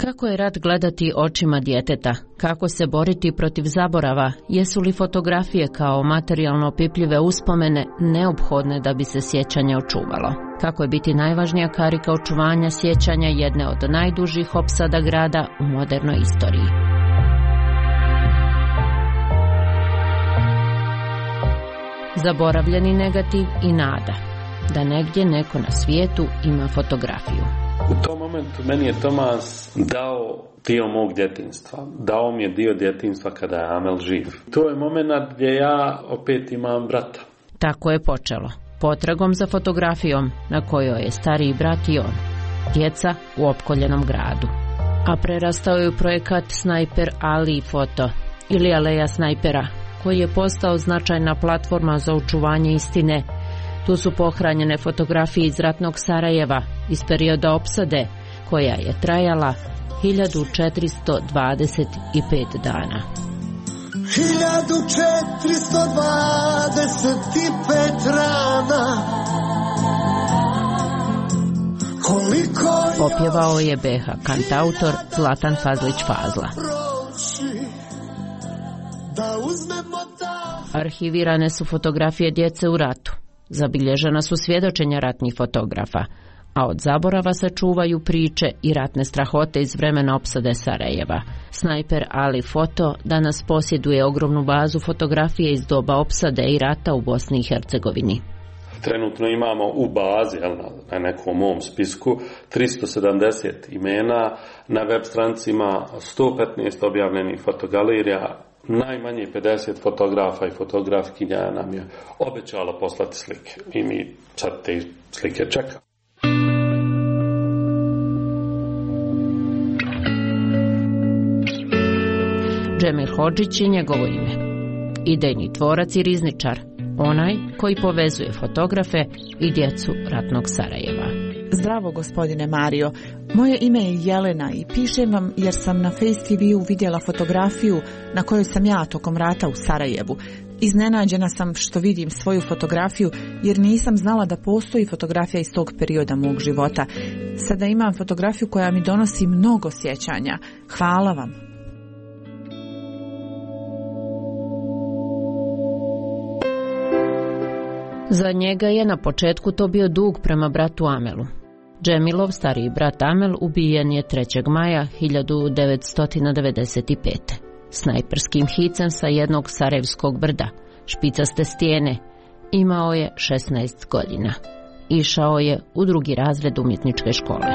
Kako je rat gledati očima djeteta? Kako se boriti protiv zaborava? Jesu li fotografije kao materijalno opipljive uspomene neophodne da bi se sjećanje očuvalo? Kako je biti najvažnija karika očuvanja sjećanja jedne od najdužih opsada grada u modernoj istoriji? Zaboravljeni negativ i nada da negdje neko na svijetu ima fotografiju. U tom momentu meni je Tomas dao dio mog djetinjstva. Dao mi je dio djetinjstva kada je Amel živ. To je moment gdje ja opet imam brata. Tako je počelo. Potragom za fotografijom na kojoj je stariji brat i on. Djeca u opkoljenom gradu. A prerastao je u projekat Snajper Ali Foto ili Aleja snajpera, koji je postao značajna platforma za očuvanje istine. Tu su pohranjene fotografije iz ratnog Sarajeva, iz perioda opsade, koja je trajala 1425 dana. 1425 rana. Opjevao je BH kantautor Zlatan Fazlić Fazla. Arhivirane su fotografije djece u ratu. Zabilježena su svjedočenja ratnih fotografa, a od zaborava se čuvaju priče i ratne strahote iz vremena opsade Sarajeva. Snajper Ali Foto danas posjeduje ogromnu bazu fotografije iz doba opsade i rata u Bosni i Hercegovini. Trenutno imamo u bazi, na nekom mom spisku, 370 imena, na web strancima 115 objavljenih fotogalerija, najmanje 50 fotografa i fotografkinja nam je obećalo poslati slike i mi sad te slike čekamo. Džemil Hodžić je njegovo ime. Idejni tvorac i rizničar, onaj koji povezuje fotografe i djecu ratnog Sarajeva. Zdravo, gospodine Mario. Moje ime je Jelena i pišem vam jer sam na Face TV-u vidjela fotografiju na kojoj sam ja tokom rata u Sarajevu. Iznenađena sam što vidim svoju fotografiju jer nisam znala da postoji fotografija iz tog perioda mog života. Sada imam fotografiju koja mi donosi mnogo sjećanja. Hvala vam. Za njega je na početku to bio dug prema bratu Amelu. Džemilov stariji brat Amel ubijen je 3. maja 1995. Snajperskim hicem sa jednog sarajevskog brda, špicaste stijene. Imao je 16 godina. Išao je u 2. razred umjetničke škole.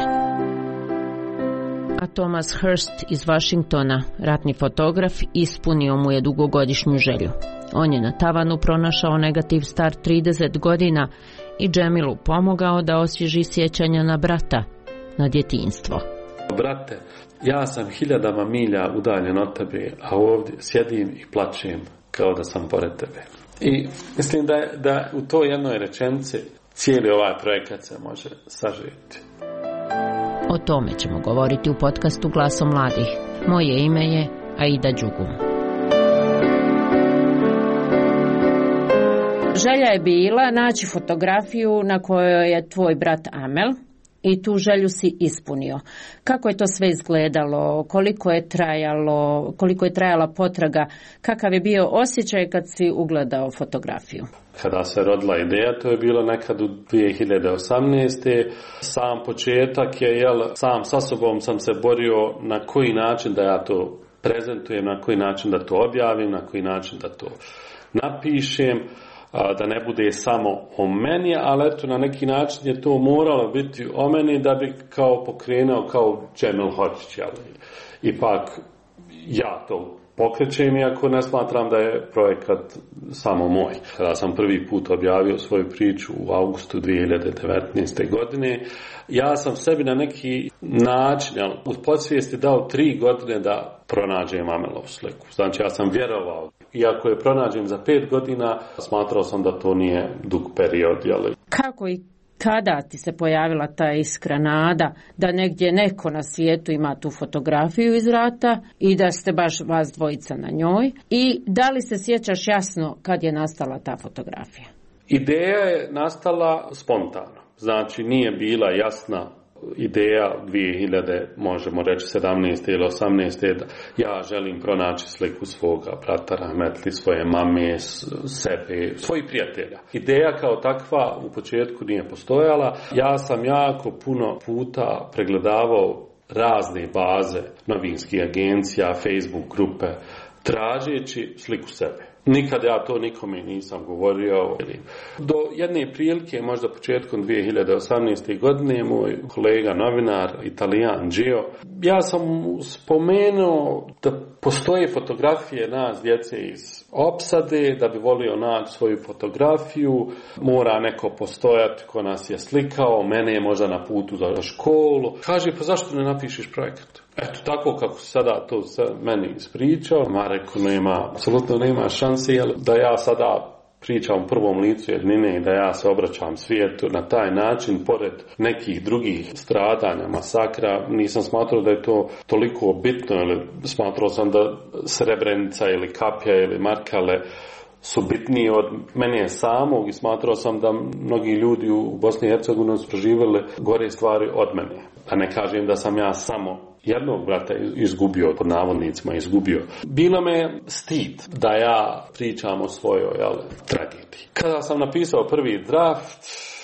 A Thomas Hurst iz Washingtona, ratni fotograf, ispunio mu je dugogodišnju želju. On je na tavanu pronašao negativ star 30 godina i Džemilu pomogao da osvježi sjećanja na brata, na djetinjstvo. Brate, ja sam 1000 milja udaljen od tebe, a ovdje sjedim i plačem kao da sam pored tebe. I mislim da u toj jednoj rečenici cijeli ovaj projekat se može sažeti. O tome ćemo govoriti u podcastu Glasom mladih. Moje ime je Aida Đugum. Želja je bila naći fotografiju na kojoj je tvoj brat Amel i tu želju si ispunio. Kako je to sve izgledalo, koliko je trajala potraga, kakav je bio osjećaj kad si ugledao fotografiju? Kada se rodila ideja, to je bilo nekad u 2018. Sam početak je, sam sa sobom sam se borio na koji način da ja to prezentujem, na koji način da to objavim, na koji način da to napišem, da ne bude samo o meni, ali eto na neki način je to moralo biti o meni da bi kao pokrenuo kao Džemil Hodžić. Ipak ja to pokrećem, iako ne smatram da je projekat samo moj. Kada sam prvi put objavio svoju priču u augustu 2019. godine, ja sam sebi na neki način u podsvijesti dao 3 godine da pronađem Amelovu sliku. Znači ja sam vjerovao. Iako je pronađen za 5 godina, smatrao sam da to nije dug period. Kako i kada ti se pojavila ta iskra nada da negdje neko na svijetu ima tu fotografiju iz rata i da ste baš vas dvojica na njoj? I da li se sjećaš jasno kad je nastala ta fotografija? Ideja je nastala spontano. Znači nije bila jasna ideja 2000, možemo reći 17. ili 18. da ja želim pronaći sliku svoga brata rahmetli, svoje mame, sebe, svojih prijatelja. Ideja kao takva u početku nije postojala. Ja sam jako puno puta pregledavao razne baze novinskih agencija, Facebook grupe, tražeći sliku sebe. Nikad ja to nikome nisam govorio. Do jedne prilike, možda početkom 2018. godine, moj kolega novinar, Italijan Gio, ja sam spomenuo da postoje fotografije nas djece iz opsade, da bi volio naći svoju fotografiju, mora neko postojati ko nas je slikao, mene je možda na putu za školu. Kaže, pa zašto ne napišeš projekat? Eto, tako kako se sada to meni ispričao, ma rekao, apsolutno nema šanse, da ja sada pričam u prvom licu jednine i da ja se obraćam svijetu na taj način, pored nekih drugih stradanja, masakra, nisam smatrao da je to toliko bitno, ili smatrao sam da Srebrenica ili Kapja ili Markale su bitniji od mene samog i smatrao sam da mnogi ljudi u Bosni i Hercegovini su proživjeli gore stvari od mene. A ne kažem da sam ja samo jednog brata izgubio, pod navodnicima izgubio. Bilo me stid da ja pričam o svojoj tragediji. Kada sam napisao prvi draft,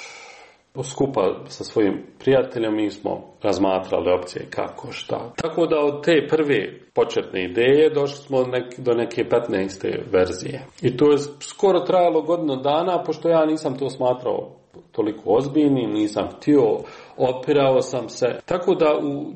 skupa sa svojim prijateljem, mi smo razmatrali opcije kako, šta. Tako da od te prve početne ideje došli smo do neke 15. verzije. I to je skoro trajalo godinu dana, pošto ja nisam to smatrao toliko ozbiljnim, nisam htio, opirao sam se. Tako da u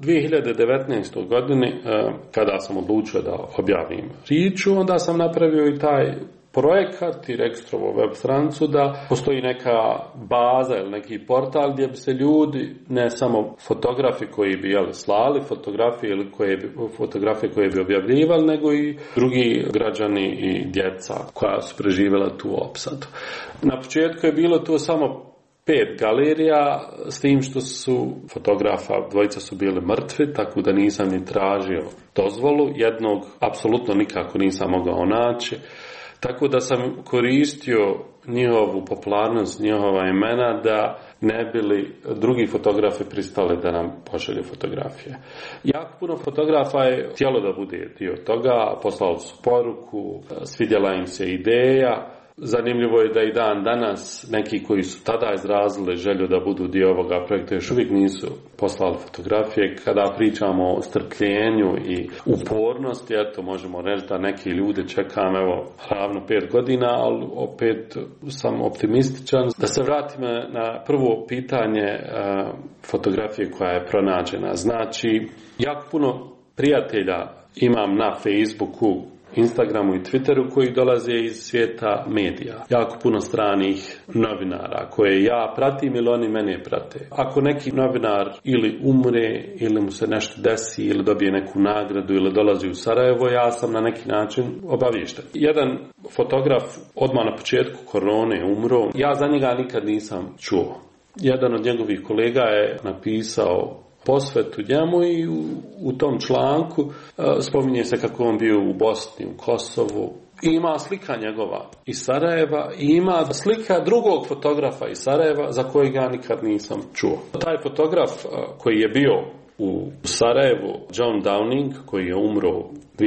2019. godini, kada sam odlučio da objavim priču, onda sam napravio i taj projekat i registrovo web stranicu da postoji neka baza ili neki portal gdje bi se ljudi, ne samo fotografi koji bi slali fotografije ili fotografije koje bi objavljivali, nego i drugi građani i djeca koja su preživjela tu opsadu. Na početku je bilo to samo 5 galerija, s tim što su fotografa, dvojica su bili mrtvi, tako da nisam ni tražio dozvolu, jednog apsolutno nikako nisam mogao naći. Tako da sam koristio njihovu popularnost, njihova imena, da ne bili drugi fotografi pristali da nam pošalju fotografije. Jako puno fotografa je htjelo da bude dio toga, poslali su poruku, svidjela im se ideja. Zanimljivo je da i dan danas neki koji su tada izrazili želju da budu dio ovoga projekta još uvijek nisu poslali fotografije. Kada pričamo o strpljenju i upornosti, eto možemo reći da neki ljudi čekam ravno 5 godina, ali opet sam optimističan. Da se vratim na prvo pitanje fotografije koja je pronađena. Znači, jako puno prijatelja imam na Facebooku, Instagramu i Twitteru koji dolaze iz svijeta medija. Jako puno stranih novinara koje ja pratim ili oni mene prate. Ako neki novinar ili umre ili mu se nešto desi ili dobije neku nagradu ili dolazi u Sarajevo, ja sam na neki način obaviješten. Jedan fotograf odmah na početku korone umro. Ja za njega nikad nisam čuo. Jedan od njegovih kolega je napisao posvetu njemu i u tom članku spominje se kako on bio u Bosni, u Kosovu. I ima slika njegova iz Sarajeva i ima slika drugog fotografa iz Sarajeva za kojeg ja nikad nisam čuo. Taj fotograf koji je bio u Sarajevu, John Downing, koji je umro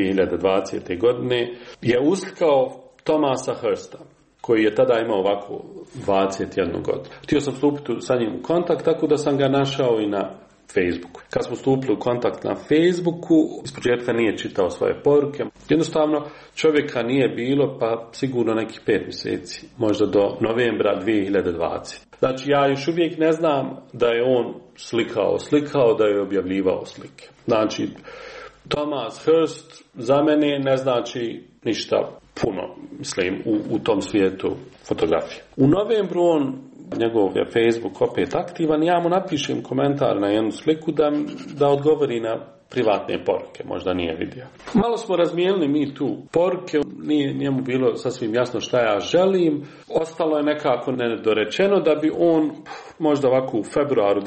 2020. godine, je uslikao Thomasa Hursta, koji je tada imao ovako 21 godinu. Htio sam stupiti sa njim u kontakt, tako da sam ga našao i na Facebooku. Kad smo stupili u kontakt na Facebooku, ispočetka nije čitao svoje poruke. Jednostavno, čovjeka nije bilo, pa sigurno nekih 5 mjeseci, možda do novembra 2020. Znači, ja još uvijek ne znam da je on slikao, da je objavljivao slike. Znači, Thomas Hurst za mene ne znači ništa puno, mislim, u tom svijetu fotografije. U novembru njegov je Facebook opet aktivan, ja mu napišem komentar na jednu sliku da odgovori na privatne poruke, možda nije vidio. Malo smo razmijenili mi tu poruke, nije njemu bilo sasvim jasno šta ja želim, ostalo je nekako nedorečeno da bi on možda ovako u februaru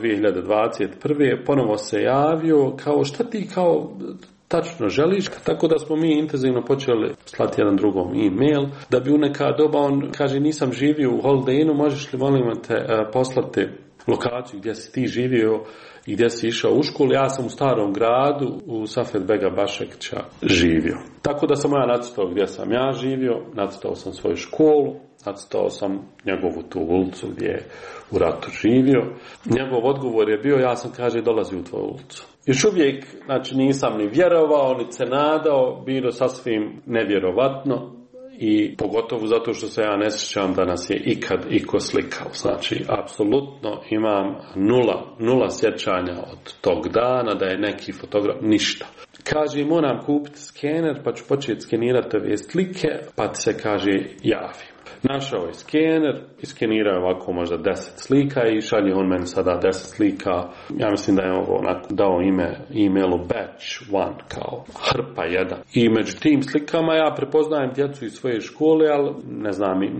2021. ponovo se javio kao šta ti kao tačno želiš, tako da smo mi intenzivno počeli slati jedan drugom e-mail, da bi u neka doba on kaže nisam živio u Holiday Innu, možeš li molim te poslati lokaciju gdje si ti živio i gdje si išao u školu. Ja sam u Starom gradu u Safet Bega Bašekića živio. Tako da sam ja nacrtao gdje sam ja živio, nacrtao sam svoju školu, nacrtao sam njegovu tu ulicu gdje je u ratu živio. Njegov odgovor je bio, ja sam, kaže, dolazio u tvoju ulicu. Još uvijek, znači, nisam ni vjerovao, ni se nadao, bilo sasvim nevjerovatno i pogotovo zato što se ja ne sjećam da nas je ikad iko slikao. Znači, apsolutno imam nula sjećanja od tog dana da je neki fotograf, ništa. Kaže, moram kupiti skener pa ću početi skenirati ove slike, pa ti se, kaže, javim. Našao je skener, iskenirao je ovako možda 10 slika i šalje on meni sada 10 slika. Ja mislim da je ovo onako dao e-mailu batch 1, kao hrpa 1. I među tim slikama ja prepoznajem djecu iz svoje škole, ali ne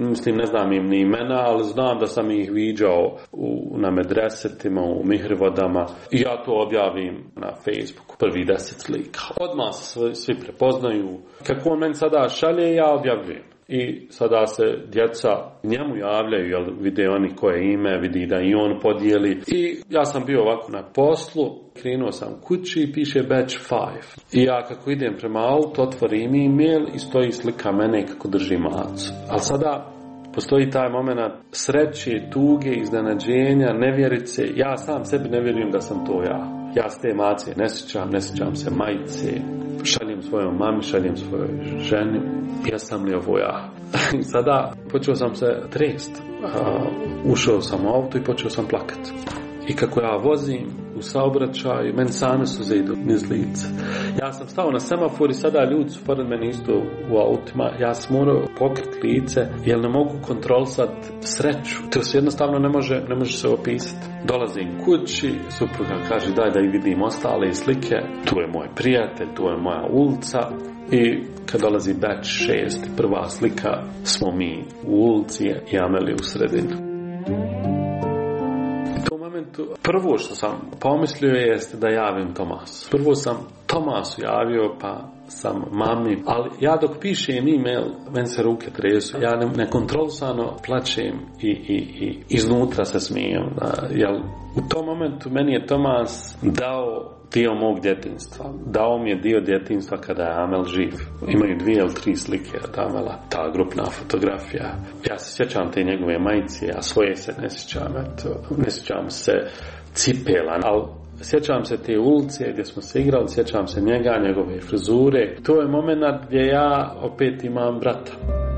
znam im ni imena, ali znam da sam ih viđao na medresetima, u mihrivodama. I ja to objavim na Facebooku, prvi 10 slika. Odmah se svi prepoznaju. Kako on meni sada šalje, ja objavljujem. I sada se djeca njemu javljaju, jer vide oni koje ime, vidi da i on podijeli. I ja sam bio ovako na poslu, krenuo sam kući i piše batch 5. I ja kako idem prema autu, otvorim e-mail i stoji slika mene kako drži macu. Ali sada postoji taj moment sreće, tuge, iznenađenja, nevjerice. Ja sam sebi ne vjerujem da sam to ja. Ja s te mace ne sjećam se majice. Šaljem svojoj mami, šaljem svojoj ženi. Jesam li ovo ja? Sada počeo sam se trest. Ušao sam u auto i počeo sam plakati. I kako ja vozim u saobraćaju, meni same suze idu niz lica. Ja sam stao na semafor i sada ljudi su pored mene isto u autima. Ja sam morao pokriti lice jer ne mogu kontrolisati sreću. To se jednostavno ne može se opisati. Dolazim kući, supruga kaže daj da i vidim ostale slike. Tu je moj prijatelj, tu je moja ulica. I kad dolazi batch 6, prva slika, smo mi u ulici i Amelija u sredinu. Prvo što sam pomislio jeste da javim Tomasu. Prvo sam Tomasu javio, pa sam mami, ali ja dok pišem e-mail, meni se ruke tresu, ja nekontrolisano plačem i iznutra se smijem. Jer u tom momentu meni je Tomas dao dio mog djetinjstva. Dao mi je dio djetinjstva kada je Amel živ. Imaju 2 ili 3 slike od Amela, ta grupna fotografija. Ja se sjećam te njegove majice, a svoje se ne sjećam. Ne sjećam se cipela, ali sjećam se te ulice gdje smo se igrali, sjećam se njega, njegove frizure. To je moment gdje ja opet imam brata.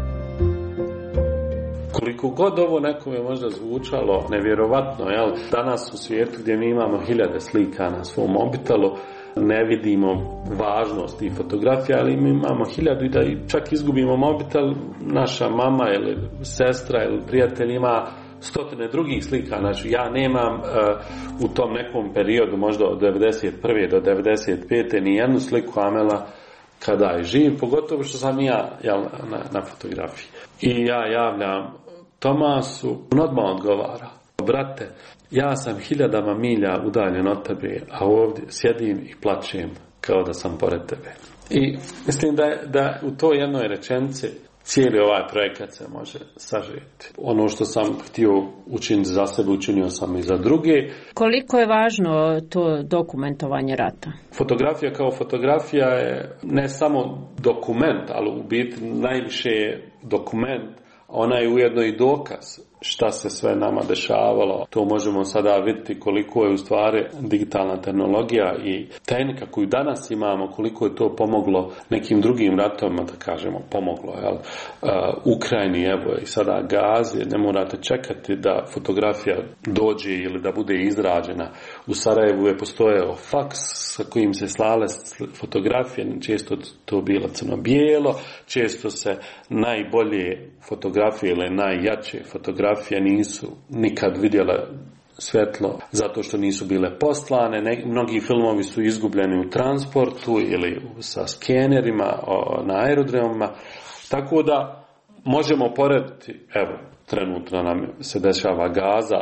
Koliko god ovo nekome možda zvučalo nevjerovatno, jel? Danas u svijetu gdje mi imamo 1000 slika na svom mobitelu, ne vidimo važnost i fotografija, ali mi imamo 1000 i da čak izgubimo mobitel, naša mama ili sestra ili prijatelj ima 100 drugih slika. Znači ja nemam u tom nekom periodu, možda od 91. do 95. ni jednu sliku Amela kada je živ, pogotovo što sam ja na fotografiji. I ja javljam Tomasu, on odmah odgovara: brate, ja sam 1000 milja udaljen od tebe, a ovdje sjedim i plačem kao da sam pored tebe. I mislim da u toj jednoj rečenici cijeli ovaj projekat se može sažeti. Ono što sam htio učiniti za sebe, učinio sam i za druge. Koliko je važno to dokumentovanje rata? Fotografija kao fotografija je ne samo dokument, ali u biti najviše je dokument. Ona je ujedno i dokaz šta se sve nama dešavalo. To možemo sada vidjeti koliko je u stvari digitalna tehnologija i tehnika koju danas imamo, koliko je to pomoglo nekim drugim ratovima, da kažemo, pomoglo. Jel? Ukrajini, evo i sada Gazi, ne morate čekati da fotografija dođe ili da bude izrađena. U Sarajevu je postojao faks sa kojim se slale fotografije, često to bilo crno-bijelo, često se najbolje fotografije ili najjače fotografije nisu nikad vidjele svjetlo zato što nisu bile poslane. Mnogi filmovi su izgubljeni u transportu ili sa skenerima na aerodromima. Tako da možemo porediti, evo, trenutno nam se dešava Gaza,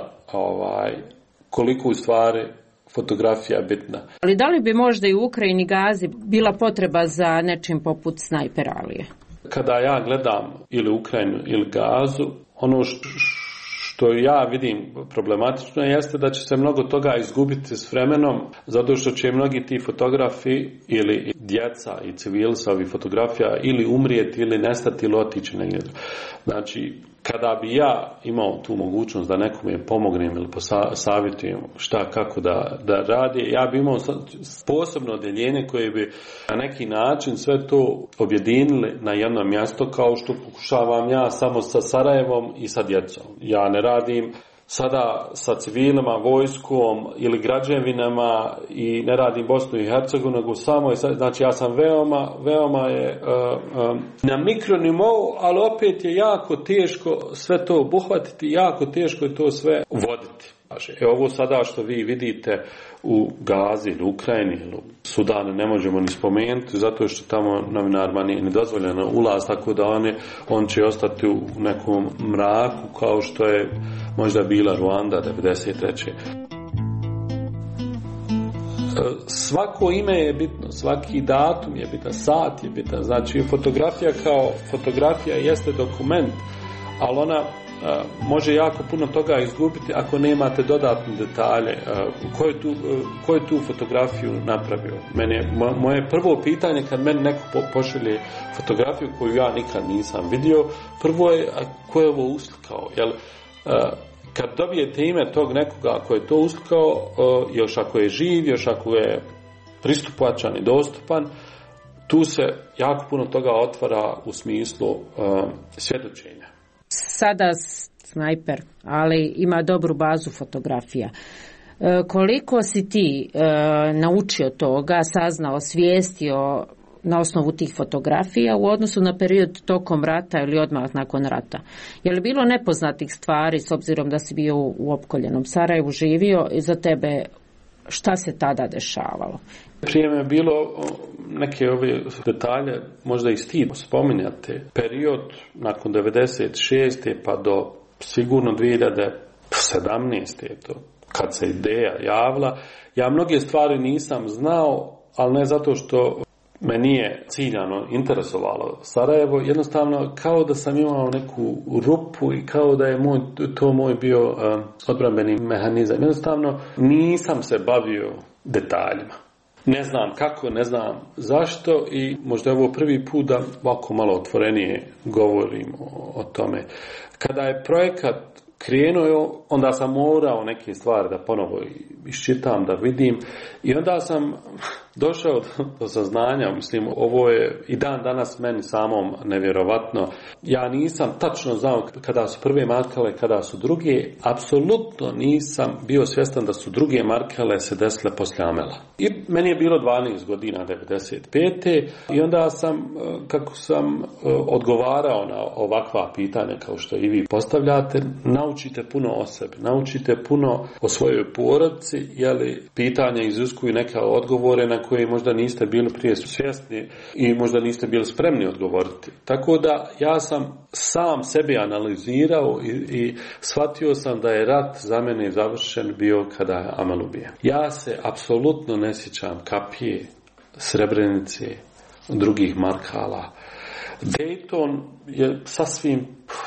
koliko u stvari fotografija je bitna. Ali da li bi možda i u Ukrajini Gazi bila potreba za nečim poput Snajper Alije? Kada ja gledam ili Ukrajinu ili Gazu, ono što što ja vidim problematično jeste da će se mnogo toga izgubiti s vremenom, zato što će mnogi ti fotografi ili djeca i civili sa ovih fotografija ili umrijeti ili nestati ili otići negdje. Znači, kada bi ja imao tu mogućnost da nekome pomognem ili savjetujem šta, kako da radi, ja bi imao posebno odjeljenje koje bi na neki način sve to objedinili na jedno mjesto, kao što pokušavam ja samo sa Sarajevom i sa djecom. Ja ne radim sada sa civilima, vojskom ili građevinama i ne radim Bosnu i Hercegovinu, nego samo, znači ja sam veoma je na mikronivou, ali opet je jako teško sve to obuhvatiti, jako teško je to sve voditi. Ovo sada što vi vidite u Gazi ili Ukrajini ili u Sudanu ne možemo ni spomenuti, zato što tamo novinarima nije dozvoljeno ulaz, tako da on će ostati u nekom mraku kao što je možda bila Ruanda 93. Svako ime je bitno, svaki datum je bitan, sat je bitan, znači fotografija kao fotografija jeste dokument, ali ona može jako puno toga izgubiti ako nemate dodatne detalje. Ko je tu fotografiju napravio? Moje prvo pitanje kad meni neko pošalje fotografiju koju ja nikad nisam vidio, prvo je ko je ovo uslikao? Kad dobijete ime tog nekoga ko je to uslikao, još ako je živ, još ako je pristupačan i dostupan, tu se jako puno toga otvara u smislu svjedočenja. Sada snajper, ali ima dobru bazu fotografija. Koliko si ti naučio toga, saznao, svijestio na osnovu tih fotografija u odnosu na period tokom rata ili odmah nakon rata? Je li bilo nepoznatih stvari s obzirom da si bio u opkoljenom Sarajevu, živio i za tebe šta se tada dešavalo? Prije me je bilo neke ove detalje, možda i stid spominjati. Period nakon 96. pa do sigurno 2017. to, kad se ideja javila, ja mnoge stvari nisam znao, ali ne zato što me nije ciljano interesovalo Sarajevo, jednostavno kao da sam imao neku rupu i kao da je to moj bio odbrambeni mehanizam. Jednostavno nisam se bavio detaljima. Ne znam kako, ne znam zašto i možda je ovo prvi put da ovako malo otvorenije govorim o tome. Kada je projekat krenuo, onda sam morao neke stvari da ponovo iščitam, da vidim i onda sam došao do saznanja, mislim, ovo je i dan danas meni samom nevjerovatno. Ja nisam tačno znao kada su prve markale, kada su druge, apsolutno nisam bio svjestan da su druge markale se desile poslije Amela. I meni je bilo 12 godina, 95. I onda sam, kako sam odgovarao na ovakva pitanja kao što i vi postavljate, naučite puno o sebi, naučite puno o svojoj porodici, jeli pitanja iziskuju neke odgovore na koje možda niste bili prije svjesni i možda niste bili spremni odgovoriti. Tako da ja sam sam sebi analizirao i shvatio sam da je rat za mene završen bio kada je Amel ubijen. Ja se apsolutno ne sjećam Kapije, Srebrenice, drugih markala. Dayton je sasvim,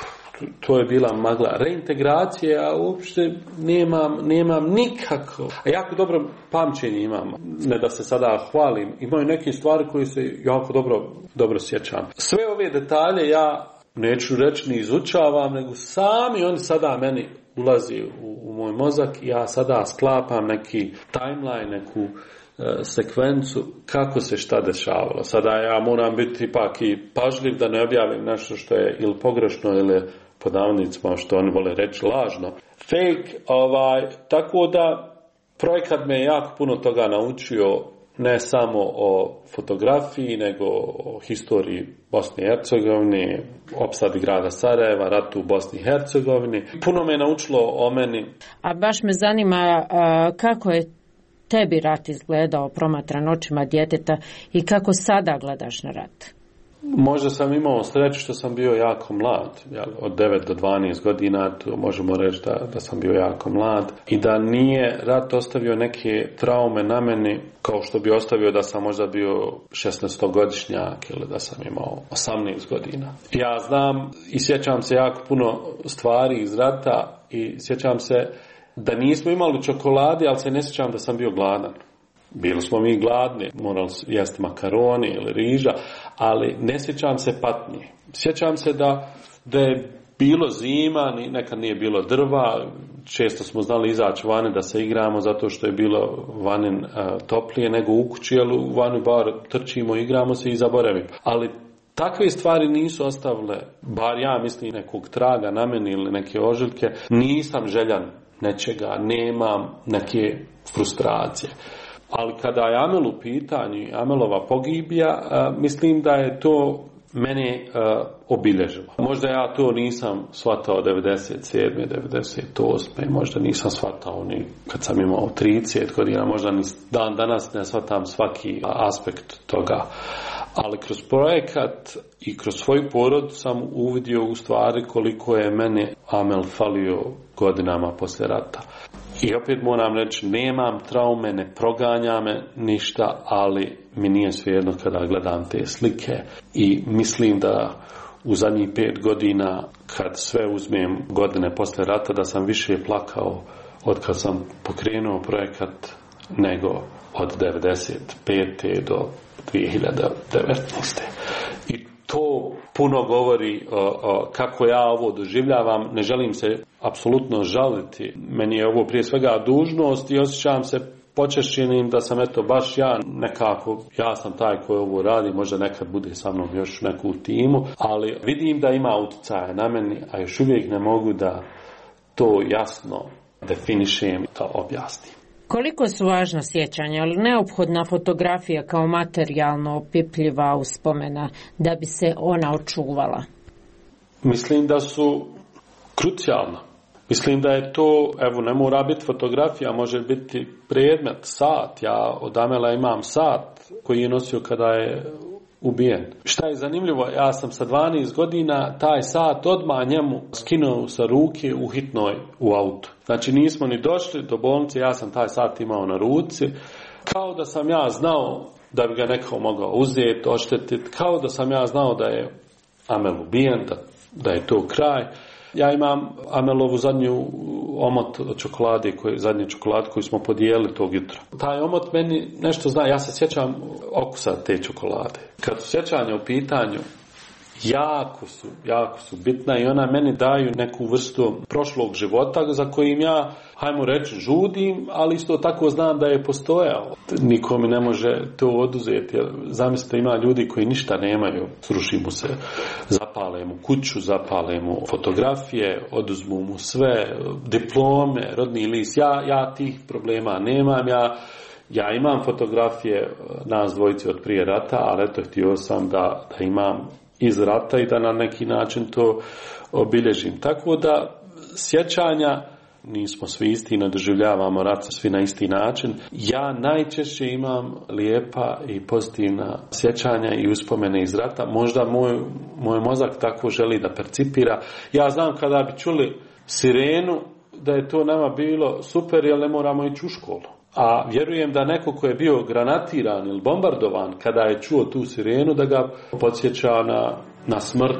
to je bila magla. Reintegracije, ja uopšte nemam nikako. A jako dobro pamćenje imam. Ne da se sada hvalim. Imaju neke stvari koje se jako dobro sjećam. Sve ove detalje ja neću reći ni izučavam, nego sami oni sada meni ulazi u moj mozak i ja sada sklapam neki timeline, neku sekvencu kako se šta dešavalo. Sada ja moram biti ipak i pažljiv da ne objavim nešto što je ili pogrešno ili pod navodnicima što oni vole reći lažno. Fake, tako da projekat me jako puno toga naučio, ne samo o fotografiji, nego o historiji Bosne i Hercegovine, opsadi grada Sarajeva, ratu u Bosni i Hercegovini. Puno me naučilo o meni. A baš me zanima kako je tebi rat izgledao promatran očima djeteta i kako sada gledaš na rat? Možda sam imao sreću što sam bio jako mlad, od 9 do 12 godina, to možemo reći da sam bio jako mlad i da nije rat ostavio neke traume na meni kao što bi ostavio da sam možda bio 16-godišnjak ili da sam imao 18 godina. Ja znam i sjećam se jako puno stvari iz rata i sjećam se da nismo imali čokolade, ali se ne sjećam da sam bio gladan. Bili smo mi gladni, morali jesti makaroni ili riža, ali ne sjećam se patnje. Sjećam se da je bilo zima, nekad nije bilo drva, često smo znali izaći vani da se igramo zato što je bilo vani toplije nego u kući, ali u vani bar trčimo, igramo se i zaboravimo. Ali takve stvari nisu ostavile, bar ja mislim, nekog traga na meni ili neke ožiljke. Nisam željan nečega, nemam neke frustracije. Ali kada je Amel u pitanju, Amelova pogibija, mislim da je to mene obilježilo. Možda ja to nisam shvatao 97. 98. Možda nisam shvatao ni kad sam imao 30 godina, možda ni dan danas ne shvatam svaki aspekt toga. Ali kroz projekat i kroz svoju porod sam uvidio u stvari koliko je mene Amel falio godinama poslije rata. I opet moram reći, nemam traume, ne proganja me ništa, ali mi nije svejedno kada gledam te slike i mislim da u zadnjih 5 godina, kad sve uzmem godine poslije rata, da sam više plakao od kad sam pokrenuo projekat nego od 95. do 2019. I to puno govori kako ja ovo doživljavam. Ne želim se apsolutno žaliti. Meni je ovo prije svega dužnost i osjećam se počešćenim da sam baš ja nekako, ja sam taj koji ovo radi, možda nekad bude sa mnom još neku timu, ali vidim da ima utjecaja na meni, a još uvijek ne mogu da to jasno definišem i da objasnim. Koliko su važna sjećanja, ali neophodna fotografija kao materijalno opipljiva uspomena da bi se ona očuvala? Mislim da su krucijalna. Mislim da je to, evo, ne mora biti fotografija, može biti predmet, sat. Ja od Amela imam sat koji je nosio kada je ubijen. Šta je zanimljivo, ja sam sa 12 godina taj sat odmah njemu skinuo sa ruke u hitnoj u autu. Znači nismo ni došli do bolnice, ja sam taj sat imao na ruci, kao da sam ja znao da bi ga neko mogao uzeti, oštetiti, kao da sam ja znao da je Amel ubijen, da je to kraj. Ja imam Amelovu zadnju omot od čokolade, zadnji čokolad koju smo podijelili tog jutra. Taj omot meni nešto zna, ja se sjećam okusa te čokolade. Kad su sjećanja u pitanju, jako su bitna i ona meni daju neku vrstu prošlog života za kojim ja, hajmo reći, žudim, ali isto tako znam da je postojao. Niko mi ne može to oduzeti. Zamislite, ima ljudi koji ništa nemaju, sruši mu se, zapale mu kuću, zapale mu fotografije, oduzmu mu sve, diplome, rodni list. Ja tih problema nemam, ja imam fotografije nas dvojice od prije rata, ali eto, htio sam da imam iz rata i da na neki način to obilježim. Tako da sjećanja, nismo svi isti, ne doživljavamo rat svi na isti način. Ja najčešće imam lijepa i pozitivna sjećanja i uspomene iz rata. Možda moj mozak tako želi da percipira. Ja znam kada bi čuli sirenu da je to nama bilo super, jer ne moramo ići u školu. A vjerujem da neko ko je bio granatiran ili bombardovan, kada je čuo tu sirenu, da ga podsjeća na smrt.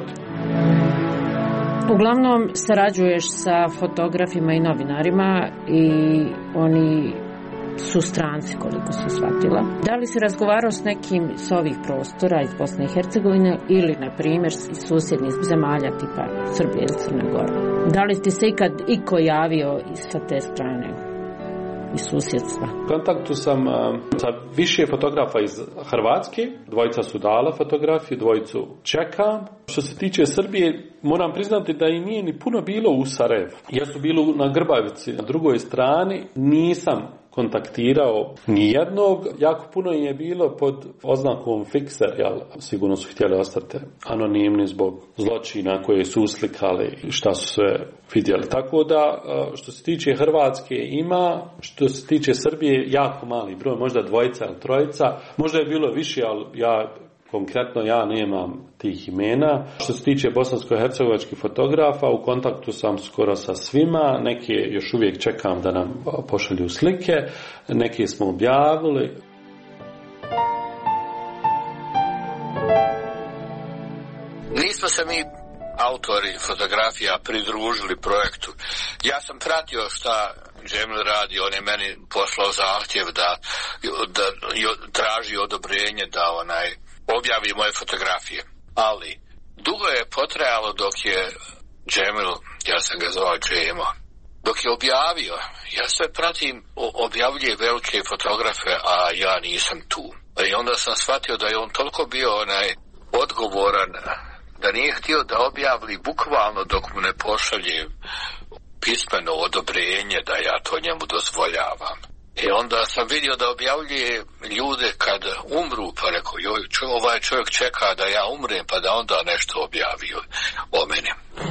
Uglavnom sarađuješ sa fotografima i novinarima i oni su stranci, koliko sam shvatila. Da li si razgovarao s nekim s ovih prostora iz Bosne i Hercegovine ili, na primjer, iz susjednih zemalja tipa Srbije ili Crne Gore? Da li ti se ikad iko javio sa te strane? I susjedstva. U kontaktu sam sa više fotografa iz Hrvatske, dvojica su dala fotografiju, dvojicu čekam. Što se tiče Srbije, moram priznati da i nije ni puno bilo u Sarajevu. Ja su bili na Grbavici, na drugoj strani, nisam kontaktirao nijednog, jako puno je bilo pod oznakom fikser, jel, sigurno su htjeli ostati anonimni zbog zločina koje su uslikali i šta su sve vidjeli. Tako da, što se tiče Hrvatske ima, što se tiče Srbije, jako mali broj, možda dvojica ili trojica, možda je bilo više, ali ja konkretno ja nemam tih imena. Što se tiče bosansko-hercegovačkih fotografa, u kontaktu sam skoro sa svima, neke još uvijek čekam da nam pošalju slike, neke smo objavili. Nismo se mi autori fotografija pridružili projektu. Ja sam pratio šta Džemil radi, on je meni poslao zahtjev da traži odobrenje da objavi moje fotografije. Ali dugo je potrajalo dok je Džemil, ja sam ga zvao Džemo, dok je objavio. Ja sve pratim, objavljuje velike fotografe, a ja nisam tu. I onda sam shvatio da je on toliko bio odgovoran da nije htio da objavili bukvalno dok mu ne pošalje pismeno odobrenje da ja to njemu dozvoljavam. I onda sam vidio da objavljuje ljude kad umru, pa rekao, ovaj čovjek čeka da ja umrem pa da onda nešto objavi o meni.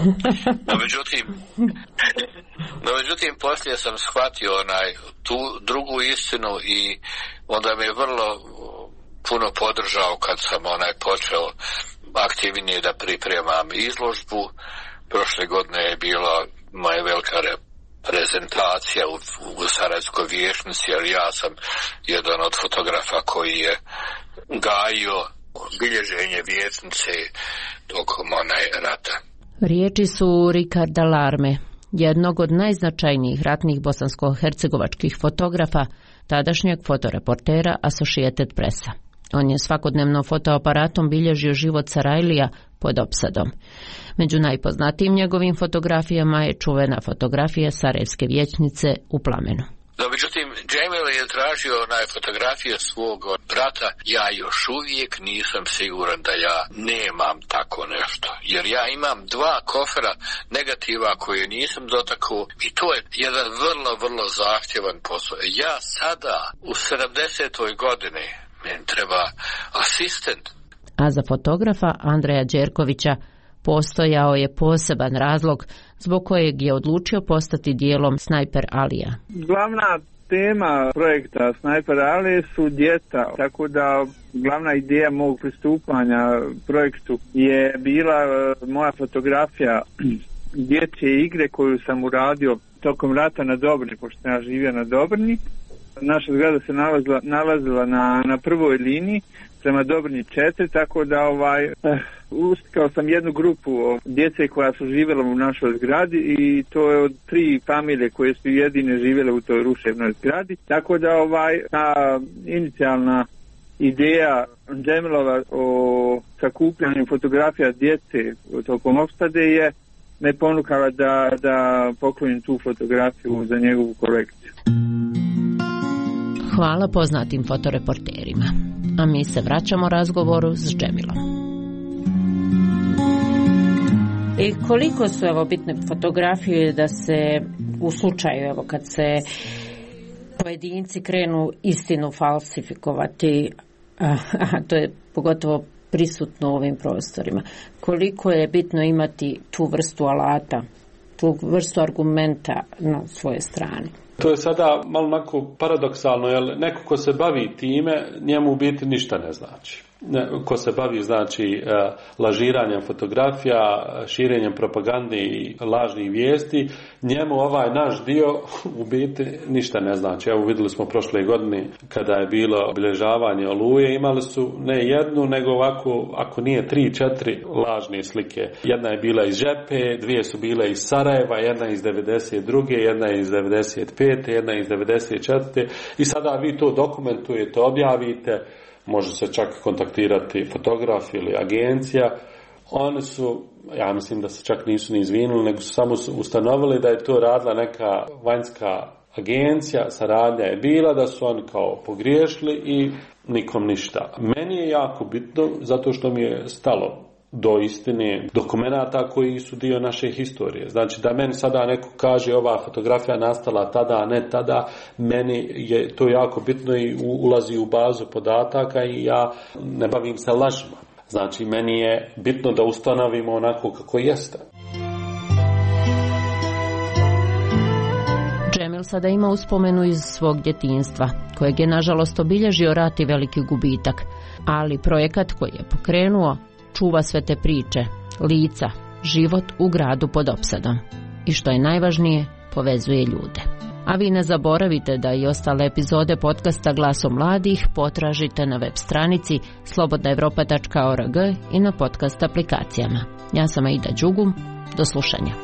No međutim, poslije sam shvatio tu drugu istinu i onda me je vrlo puno podržao kad sam počeo aktivnije da pripremam izložbu. Prošle godine je bila moja velika prezentacija u Sarajevskoj vijećnici, jer ja sam jedan od fotografa koji je gajio bilježenje vijećnice tokom rata. Riječi su Ricarda Larme, jednog od najznačajnijih ratnih bosansko-hercegovačkih fotografa, tadašnjeg fotoreportera Associated Pressa. On je svakodnevno fotoaparatom bilježio život Sarajlija pod opsadom. Među najpoznatijim njegovim fotografijama je čuvena fotografija Sarajevske vijećnice u plamenu. No, međutim, Džemil je tražio fotografije svog brata. Ja još uvijek nisam siguran da ja nemam tako nešto. Jer ja imam 2 kofera negativa koje nisam dotakao i to je jedan vrlo, vrlo zahtjevan posao. Ja sada u 70. godini meni treba asistent. A za fotografa Andreja Đerkovića postojao je poseban razlog zbog kojeg je odlučio postati dijelom Snajper Alija. Glavna tema projekta Snajper Alije su djeca, tako da glavna ideja mog pristupanja projektu je bila moja fotografija dječje igre koju sam uradio tokom rata na Dobrni, pošto sam ja živio na Dobrni. Naša zgrada se nalazila na prvoj liniji prema Dobrni 4, tako da ustikao sam jednu grupu djece koja su živjela u našoj zgradi i to je od 3 familije koje su jedine živjele u toj ruševnoj zgradi. Tako da ta inicijalna ideja Džemilova o sakupljanju fotografija djece tokom opstade je me ponukala da poklonim tu fotografiju za njegovu kolekciju. Hvala poznatim fotoreporterima. A mi se vraćamo razgovoru s Džemilom. I koliko su bitne fotografije da se u slučaju kad se pojedinci krenu istinu falsifikovati, a to je pogotovo prisutno u ovim prostorima. Koliko je bitno imati tu vrstu alata, tu vrstu argumenta na svoje strani? To je sada malo onako paradoksalno, jer neko ko se bavi time, njemu u biti ništa ne znači. Ko se bavi lažiranjem fotografija, širenjem propagande i lažnih vijesti, njemu ovaj naš dio u biti ništa ne znači. Evo vidjeli smo prošle godine kada je bilo obilježavanje Oluje, imali su ne jednu nego ovako, ako nije 3-4 lažne slike. Jedna je bila iz Žepe, 2 su bile iz Sarajeva, jedna iz 92, jedna iz 95, jedna iz 94 i sada vi to dokumentujete, objavite. Može se čak kontaktirati fotograf ili agencija. Oni su, ja mislim da se čak nisu ni izvinuli, nego su samo ustanovili da je to radila neka vanjska agencija, saradnja je bila, da su oni kao pogriješili i nikom ništa. Meni je jako bitno zato što mi je stalo do istine dokumenata koji su dio naše historije. Znači da meni sada neko kaže ova fotografija nastala tada, a ne tada, meni je to jako bitno i ulazi u bazu podataka i ja ne bavim se lažima. Znači meni je bitno da ustanovimo onako kako jeste. Džemil sada ima uspomenu iz svog djetinjstva, kojeg je nažalost obilježio rat i veliki gubitak, ali projekat koji je pokrenuo čuva sve te priče, lica, život u gradu pod opsadom i što je najvažnije, povezuje ljude. A vi ne zaboravite da i ostale epizode podcasta Glasom mladih potražite na web stranici slobodnaevropa.org i na podcast aplikacijama. Ja sam Aida Đugum, do slušanja.